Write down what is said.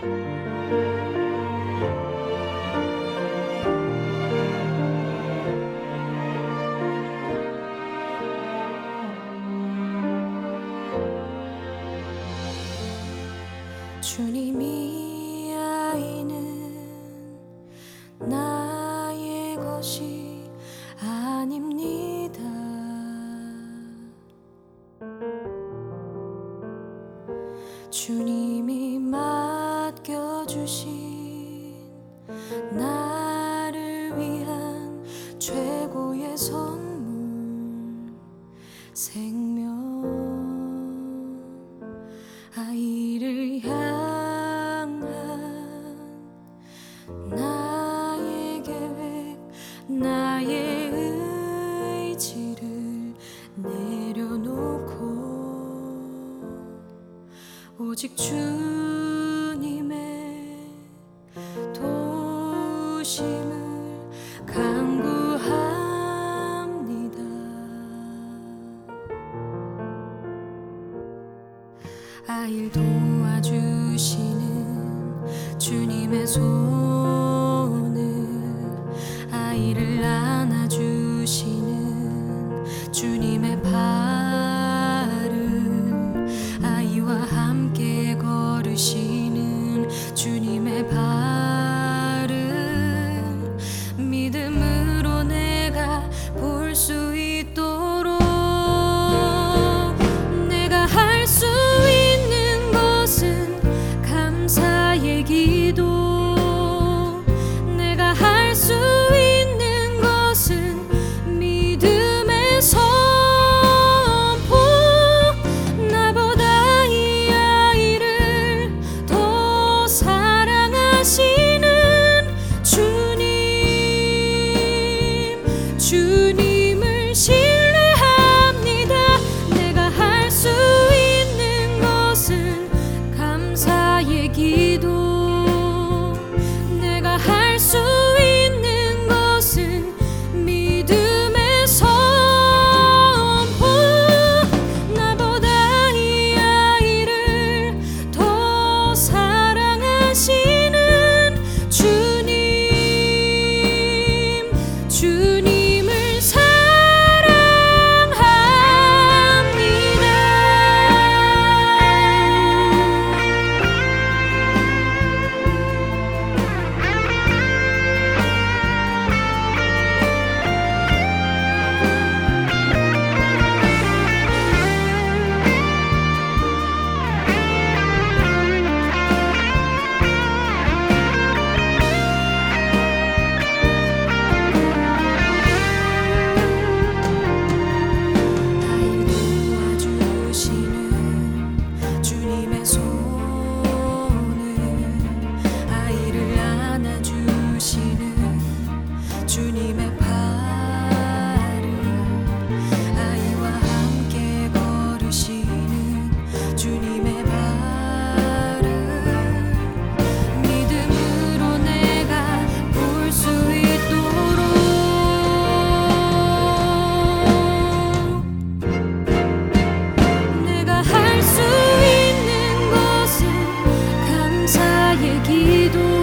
주님이 아이는 나의 것이 아닙니다. 주님이 맡겨주신 나를 위한 최고의 선물, 생명. 아이를 향한 나의 계획, 나의 의지를 내려놓고 오직 주님의 도우심을 간구합니다. 아이를 도와주시는 주님의 손을, 아이를 안아주시는 주님의 발을, 아이와 함께 걸으시는 주님의 발을 믿음으로 내가 볼 수 있도록, 내가 할 수 감사의 기도, 내가 할 수 있는 것은 믿음의 선포. 나보다 이 아이를 더 사랑하시는 주님을 신뢰합니다. 내가 할 수 있는 것은 감사의 기도, 내가 할 수 있는 것은 믿음의 선포. 나보다 이 아이를 더 사랑하시는 주님을 사랑합니다. 주님의 손을, 아이를 안아주시는 주님의 발을, 아이와 함께 걸으시는 주님의 발을 믿음으로 내가 볼 수 있도록, 내가 할 수 있는 것은 감사의 기도,